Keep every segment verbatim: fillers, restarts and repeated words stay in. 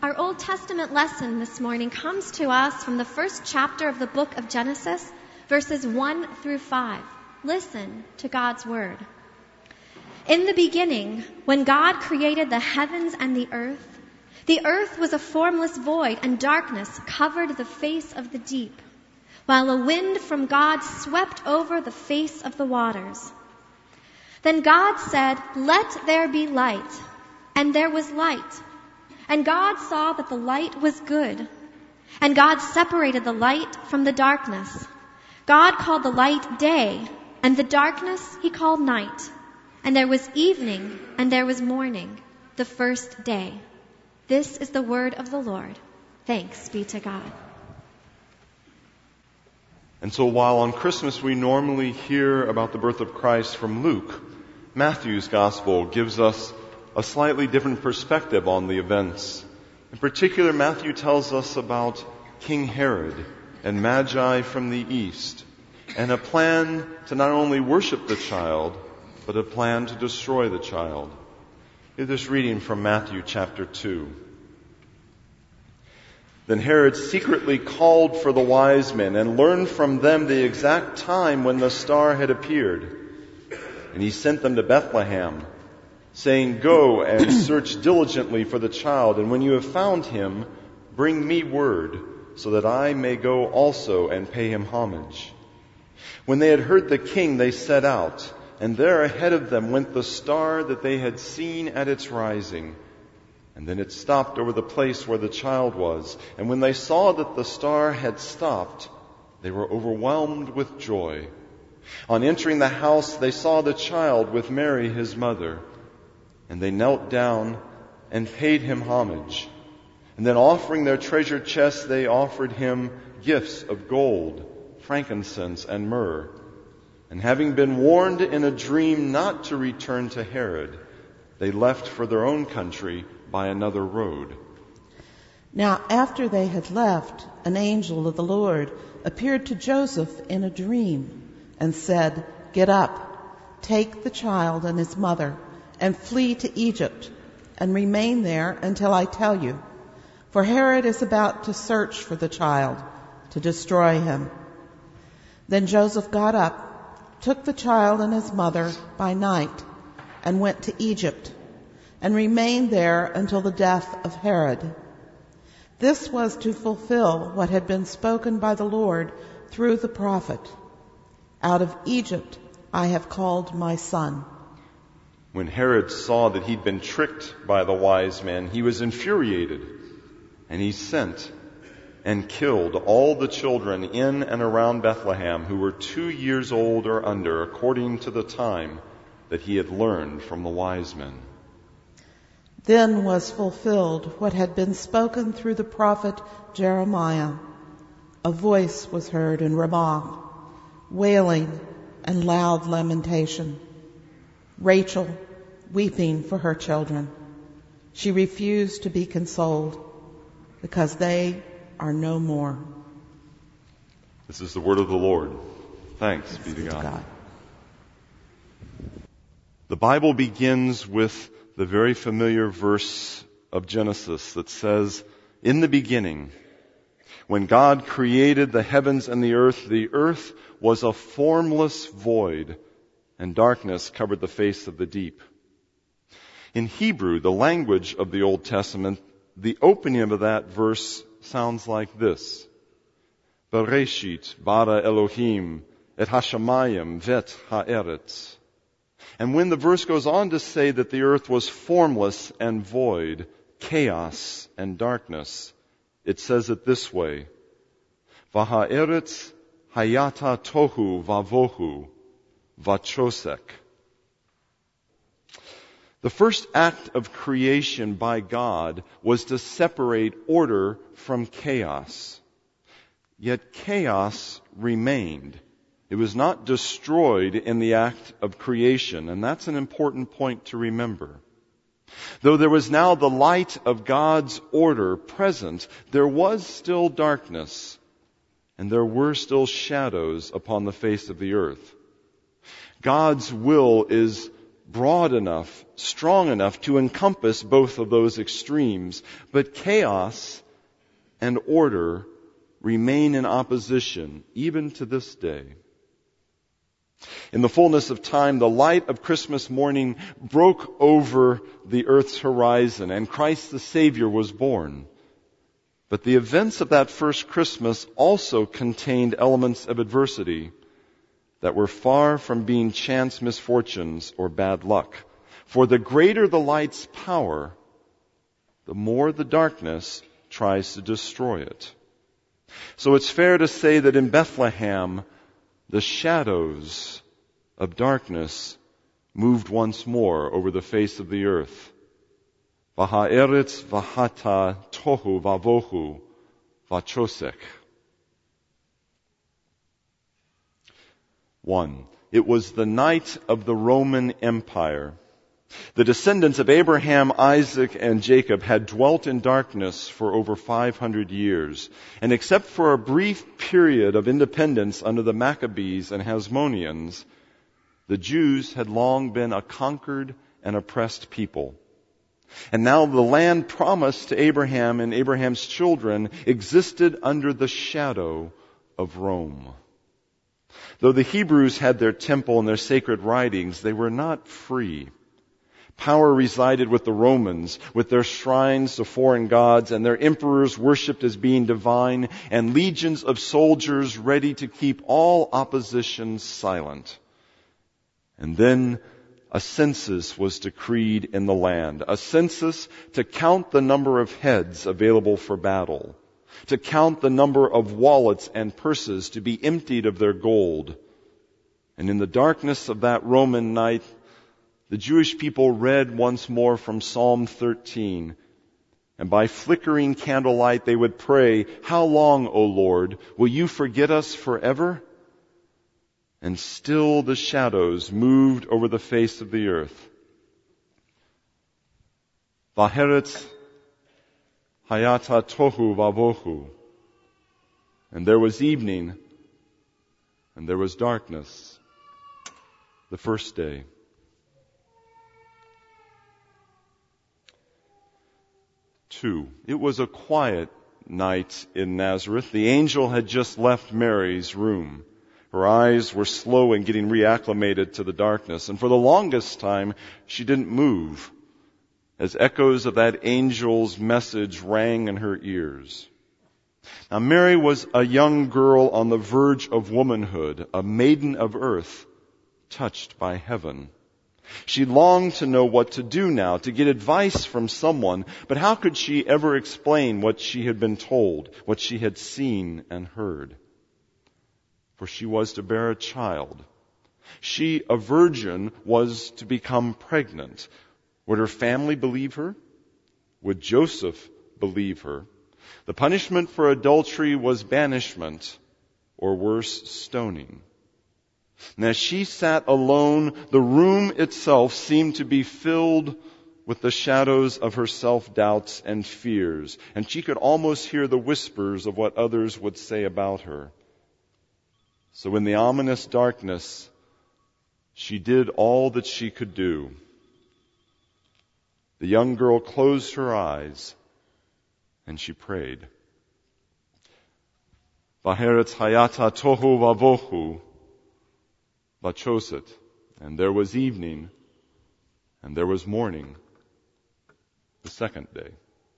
Our Old Testament lesson this morning comes to us from the first chapter of the book of Genesis, verses one through five. Listen to God's word. In the beginning, when God created the heavens and the earth, the earth was a formless void, and darkness covered the face of the deep, while a wind from God swept over the face of the waters. Then God said, "Let there be light," and there was light. And God saw that the light was good. And God separated the light from the darkness. God called the light day, and the darkness he called night. And there was evening, and there was morning, the first day. This is the word of the Lord. Thanks be to God. And so while on Christmas we normally hear about the birth of Christ from Luke, Matthew's gospel gives us a slightly different perspective on the events. In particular, Matthew tells us about King Herod and Magi from the east, and a plan to not only worship the child, but a plan to destroy the child. Hear this reading from Matthew chapter two. Then Herod secretly called for the wise men and learned from them the exact time when the star had appeared. And he sent them to Bethlehem, saying, "Go and search diligently for the child, and when you have found him, bring me word, so that I may go also and pay him homage." When they had heard the king, they set out, and there ahead of them went the star that they had seen at its rising. And then it stopped over the place where the child was. And when they saw that the star had stopped, they were overwhelmed with joy. On entering the house, they saw the child with Mary, his mother. And they knelt down and paid him homage. And then offering their treasure chests, they offered him gifts of gold, frankincense, and myrrh. And having been warned in a dream not to return to Herod, they left for their own country by another road. Now after they had left, an angel of the Lord appeared to Joseph in a dream and said, "Get up, take the child and his mother, and flee to Egypt, and remain there until I tell you. For Herod is about to search for the child to destroy him." Then Joseph got up, took the child and his mother by night, and went to Egypt, and remained there until the death of Herod. This was to fulfill what had been spoken by the Lord through the prophet, "Out of Egypt I have called my son." When Herod saw that he'd been tricked by the wise men, he was infuriated, and he sent and killed all the children in and around Bethlehem who were two years old or under, according to the time that he had learned from the wise men. Then was fulfilled what had been spoken through the prophet Jeremiah. A voice was heard in Ramah, wailing and loud lamentation. Rachel weeping for her children. She refused to be consoled because they are no more. This is the word of the Lord. Thanks be to God. God. The Bible begins with the very familiar verse of Genesis that says, "In the beginning, when God created the heavens and the earth, the earth was a formless void, and darkness covered the face of the deep." In Hebrew, the language of the Old Testament, the opening of that verse sounds like this: Bereshit bara Elohim et hashamayim vet haaretz. And when the verse goes on to say that the earth was formless and void, chaos and darkness, it says it this way: V'haaretz hayata tohu vavohu vachosek. The first act of creation by God was to separate order from chaos. Yet chaos remained. It was not destroyed in the act of creation, and that's an important point to remember. Though there was now the light of God's order present, there was still darkness, and there were still shadows upon the face of the earth. God's will is broad enough, strong enough to encompass both of those extremes. But chaos and order remain in opposition, even to this day. In the fullness of time, the light of Christmas morning broke over the earth's horizon, and Christ the Savior was born. But the events of that first Christmas also contained elements of adversity that were far from being chance misfortunes or bad luck. For the greater the light's power, the more the darkness tries to destroy it. So it's fair to say that in Bethlehem, the shadows of darkness moved once more over the face of the earth. V'ha'eretz v'hata tohu vavohu v'chosek. One, it was the night of the Roman Empire. The descendants of Abraham, Isaac, and Jacob had dwelt in darkness for over five hundred years. And except for a brief period of independence under the Maccabees and Hasmoneans, the Jews had long been a conquered and oppressed people. And now the land promised to Abraham and Abraham's children existed under the shadow of Rome. Though the Hebrews had their temple and their sacred writings, they were not free. Power resided with the Romans, with their shrines to foreign gods and their emperors worshipped as being divine, and legions of soldiers ready to keep all opposition silent. And then a census was decreed in the land, a census to count the number of heads available for battle, to count the number of wallets and purses to be emptied of their gold. And in the darkness of that Roman night, the Jewish people read once more from Psalm thirteen. And by flickering candlelight, they would pray, "How long, O Lord, will you forget us forever?" And still the shadows moved over the face of the earth. V'ha'eretz hayata tohu vavohu. And there was evening, and there was darkness, the first day. Two, it was a quiet night in Nazareth. The angel had just left Mary's room. Her eyes were slow in getting reacclimated to the darkness, and for the longest time she didn't move as echoes of that angel's message rang in her ears. Now Mary was a young girl on the verge of womanhood, a maiden of earth, touched by heaven. She longed to know what to do now, to get advice from someone, but how could she ever explain what she had been told, what she had seen and heard? For she was to bear a child. She, a virgin, was to become pregnant. Would her family believe her? Would Joseph believe her? The punishment for adultery was banishment, or worse, stoning. And as she sat alone, the room itself seemed to be filled with the shadows of her self-doubts and fears, and she could almost hear the whispers of what others would say about her. So in the ominous darkness, she did all that she could do. The young girl closed her eyes, and she prayed. V'ha'eretz hayata tohu vavohu v'choset. And there was evening, and there was morning, the second day.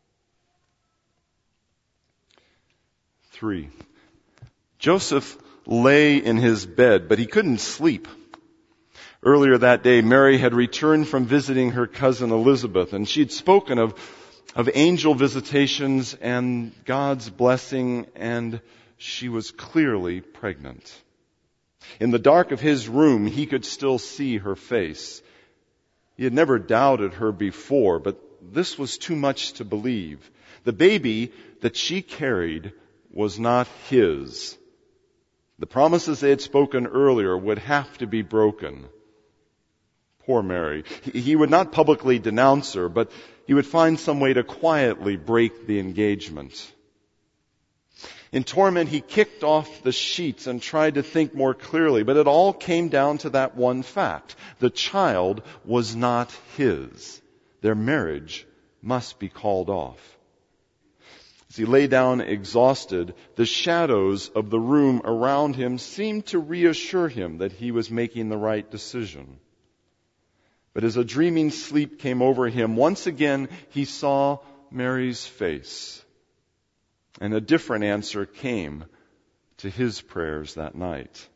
Three. Joseph lay in his bed, but he couldn't sleep. Earlier that day, Mary had returned from visiting her cousin Elizabeth, and she'd spoken of, of angel visitations and God's blessing, and she was clearly pregnant. In the dark of his room, he could still see her face. He had never doubted her before, but this was too much to believe. The baby that she carried was not his. The promises they had spoken earlier would have to be broken. Poor Mary. He would not publicly denounce her, but he would find some way to quietly break the engagement. In torment, he kicked off the sheets and tried to think more clearly, but it all came down to that one fact. The child was not his. Their marriage must be called off. As he lay down exhausted, the shadows of the room around him seemed to reassure him that he was making the right decision. But as a dreaming sleep came over him, once again he saw Mary's face. And a different answer came to his prayers that night.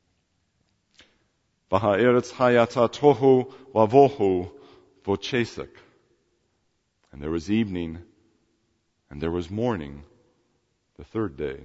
V'ha'eretz hayata tohu vavohu v'chesek. And there was evening, and there was morning, the third day.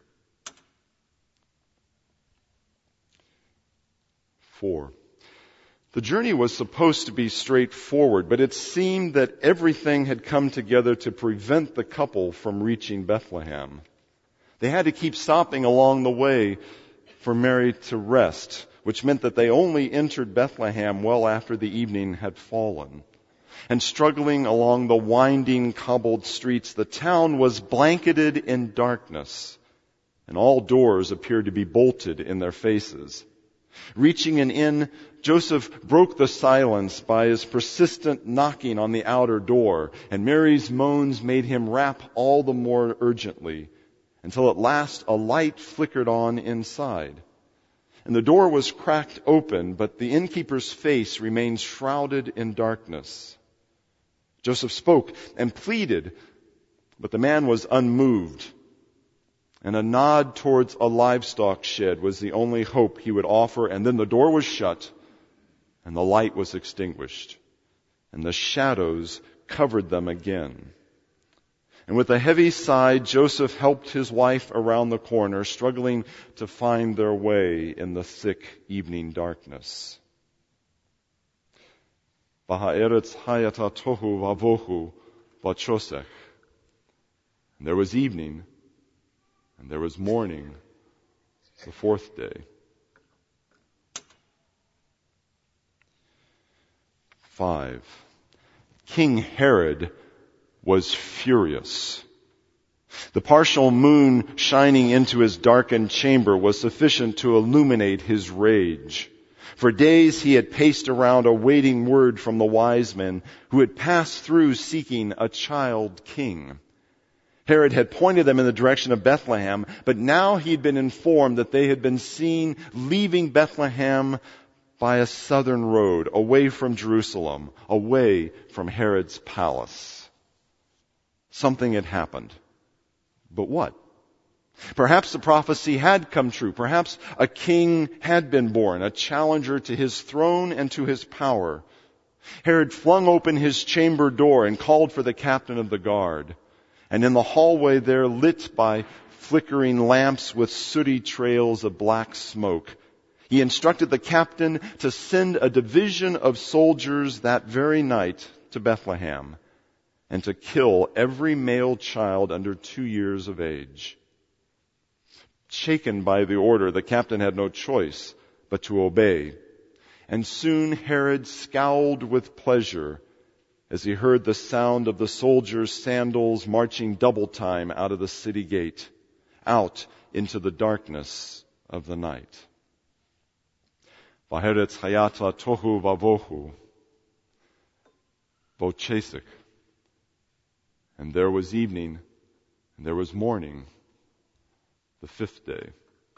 Four. The journey was supposed to be straightforward, but it seemed that everything had come together to prevent the couple from reaching Bethlehem. They had to keep stopping along the way for Mary to rest, which meant that they only entered Bethlehem well after the evening had fallen. And struggling along the winding, cobbled streets, the town was blanketed in darkness, and all doors appeared to be bolted in their faces. Reaching an inn, Joseph broke the silence by his persistent knocking on the outer door, and Mary's moans made him rap all the more urgently, until at last a light flickered on inside. And the door was cracked open, but the innkeeper's face remained shrouded in darkness. Joseph spoke and pleaded, but the man was unmoved, and a nod towards a livestock shed was the only hope he would offer. And then the door was shut, and the light was extinguished, and the shadows covered them again. And with a heavy sigh, Joseph helped his wife around the corner, struggling to find their way in the thick evening darkness. V'ha'eretz hayata tohu vavohu v'chosech. And there was evening, and there was morning, the fourth day. Five. King Herod was furious. The partial moon shining into his darkened chamber was sufficient to illuminate his rage. For days he had paced around awaiting word from the wise men who had passed through seeking a child king. Herod had pointed them in the direction of Bethlehem, but now he'd been informed that they had been seen leaving Bethlehem by a southern road, away from Jerusalem, away from Herod's palace. Something had happened. But what? Perhaps the prophecy had come true. Perhaps a king had been born, a challenger to his throne and to his power. Herod flung open his chamber door and called for the captain of the guard. And in the hallway there, lit by flickering lamps with sooty trails of black smoke, he instructed the captain to send a division of soldiers that very night to Bethlehem and to kill every male child under two years of age. Shaken by the order, the captain had no choice but to obey. And soon Herod scowled with pleasure as he heard the sound of the soldiers' sandals marching double time out of the city gate, out into the darkness of the night. V'ha'eretz hayata tohu vavohu v'chesek. And there was evening, and there was morning, the fifth day.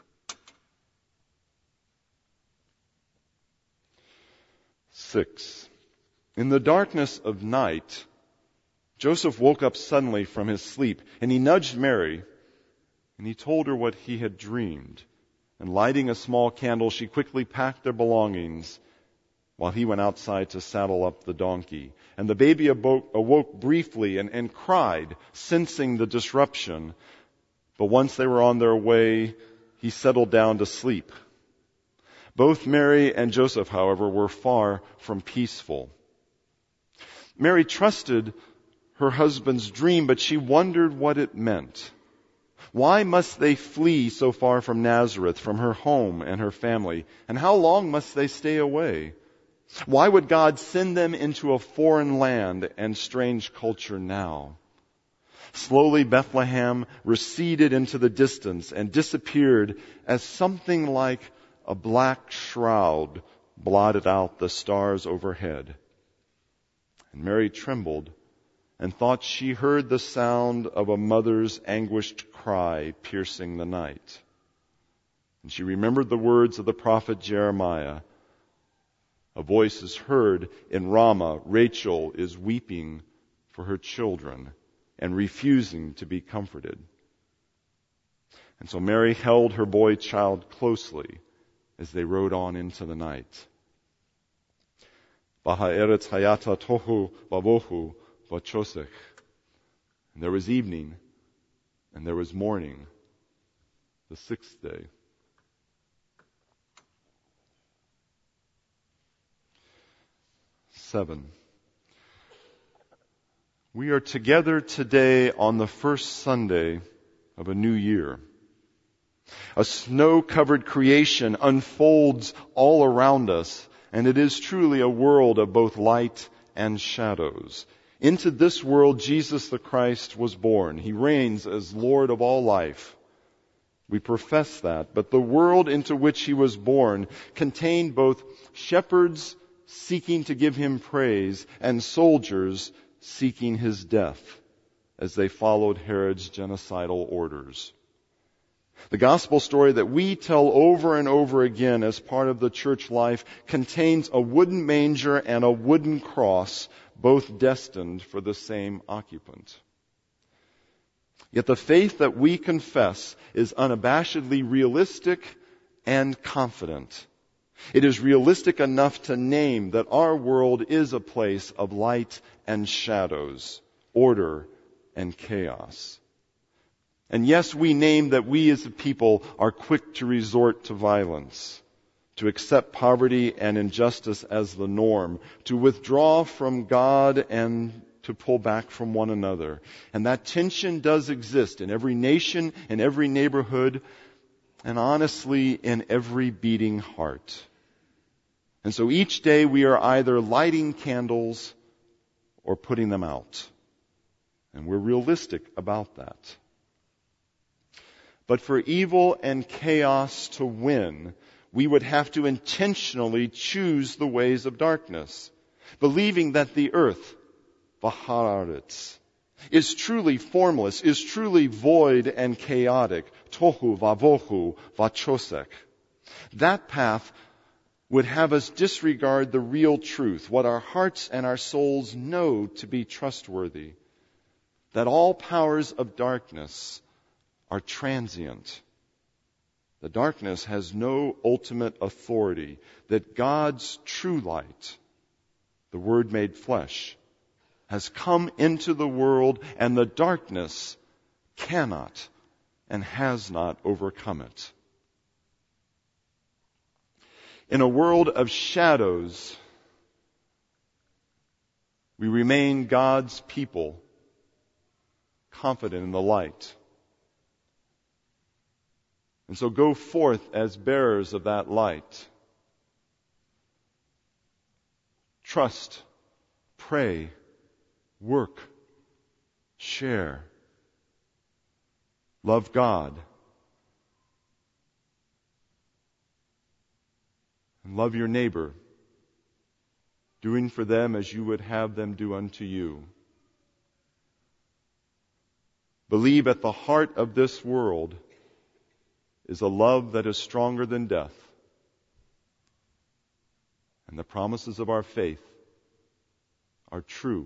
Six. In the darkness of night, Joseph woke up suddenly from his sleep, and he nudged Mary, and he told her what he had dreamed. And lighting a small candle, she quickly packed their belongings while he went outside to saddle up the donkey. And the baby awoke, awoke briefly and, and cried, sensing the disruption. But once they were on their way, he settled down to sleep. Both Mary and Joseph, however, were far from peaceful. Mary trusted her husband's dream, but she wondered what it meant. Why must they flee so far from Nazareth, from her home and her family? And how long must they stay away? Why would God send them into a foreign land and strange culture now? Slowly Bethlehem receded into the distance and disappeared as something like a black shroud blotted out the stars overhead. And Mary trembled and thought she heard the sound of a mother's anguished cry piercing the night. And she remembered the words of the prophet Jeremiah. A voice is heard in Ramah, Rachel is weeping for her children and refusing to be comforted. And so Mary held her boy child closely as they rode on into the night. Baha'eretz hayata tohu vavohu vachosech. And there was evening, and there was morning, the sixth day. Seven. We are together today on the first Sunday of a new year. A snow-covered creation unfolds all around us, and it is truly a world of both light and shadows. Into this world, Jesus the Christ was born. He reigns as Lord of all life. We profess that, but the world into which he was born contained both shepherds seeking to give him praise and soldiers seeking his death as they followed Herod's genocidal orders. The gospel story that we tell over and over again as part of the church life contains a wooden manger and a wooden cross, both destined for the same occupant. Yet the faith that we confess is unabashedly realistic and confident. It is realistic enough to name that our world is a place of light and shadows, order and chaos. And yes, we name that we as a people are quick to resort to violence, to accept poverty and injustice as the norm, to withdraw from God and to pull back from one another. And that tension does exist in every nation, in every neighborhood, and honestly in every beating heart. And so each day we are either lighting candles or putting them out. And we're realistic about that. But for evil and chaos to win, we would have to intentionally choose the ways of darkness, believing that the earth, V'haaretz, is truly formless, is truly void and chaotic, tohu vavohu vachosek. That path would have us disregard the real truth, what our hearts and our souls know to be trustworthy, that all powers of darkness are transient. The darkness has no ultimate authority, that God's true light, the Word made flesh, has come into the world, and the darkness cannot and has not overcome it. In a world of shadows, we remain God's people, confident in the light. And so go forth as bearers of that light. Trust, pray, work, share, love God, and love your neighbor, doing for them as you would have them do unto you. Believe at the heart of this world is a love that is stronger than death. And the promises of our faith are true.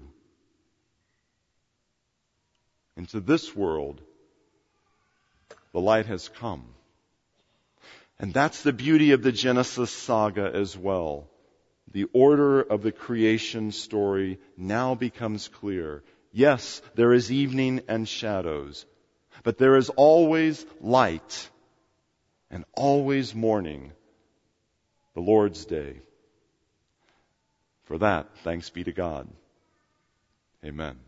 Into this world, the light has come. And that's the beauty of the Genesis saga as well. The order of the creation story now becomes clear. Yes, there is evening and shadows, but there is always light and always morning, the Lord's day. For that, thanks be to God. Amen.